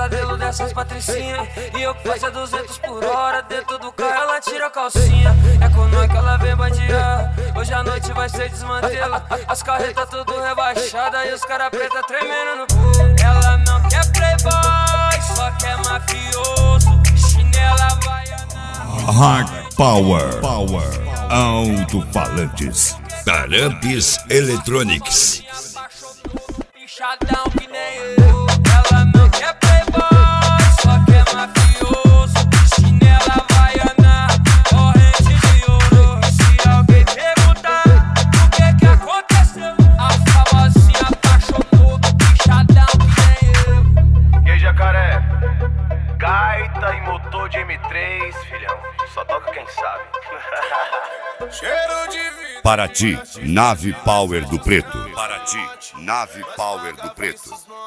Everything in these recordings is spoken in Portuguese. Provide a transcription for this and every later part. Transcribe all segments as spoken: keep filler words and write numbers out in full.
pesadelo dessas patricinhas. E eu fazia duzentos por hora, dentro do carro ela tira a calcinha. É com nós que ela vem bandear, hoje a noite vai ser desmantela. As carretas tudo rebaixadas e os cara preta tremendo no povo. Ela não quer playboy, só quer mafioso. Chinela havaiana. Hard Power, Power, alto-falantes, Taramps Electronics. Pichadão que nem eu. Ela não quer playboy, só quer mafioso. Chinela havaiana, corrente de ouro. Se alguém perguntar o que que aconteceu, a famosinha apaixonou. Pichadão que nem eu. E aí, jacaré? Gaita e motor de M três, filhão. Só toca quem sabe. Cheiro de vida. Paraty, Nave Power do Preto. Paraty, Nave Power do Preto.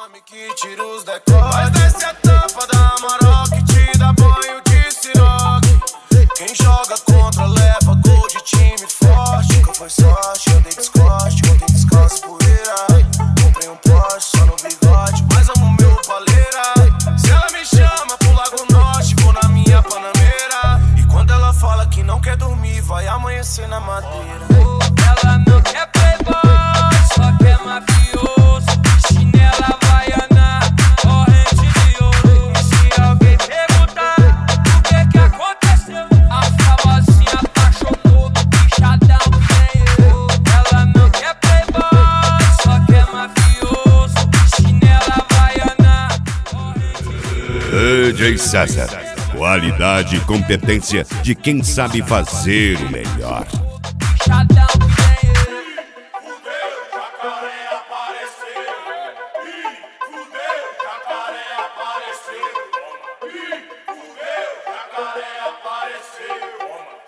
Mas desce a tampa da Amarok que te dá banho de siroque. Quem joga contra leva gol de time forte. Nunca foi sorte, eu dei descoste, ontem descanso poeira. Comprei um Porsche só no bigode, mas amo meu paleira. Se ela me chama pro Lago Norte, vou na minha Panameira. E quando ela fala que não quer dormir, vai amanhecer na madeira. Ela não quer playboy, só quer mafioso. Chinela havaiana, corrente de ouro. E se alguém perguntar o que que aconteceu, a famosinha apaixonou. Pichadão que nem eu. Ela não quer playboy, só quer mafioso. Chinela havaiana, corrente D J César, qualidade e competência de quem sabe fazer o melhor. pichadão que nem eu. Fudeu, jacaré apareceu. Ih, fudeu, jacaré apareceu. Ih, fudeu, jacaré apareceu.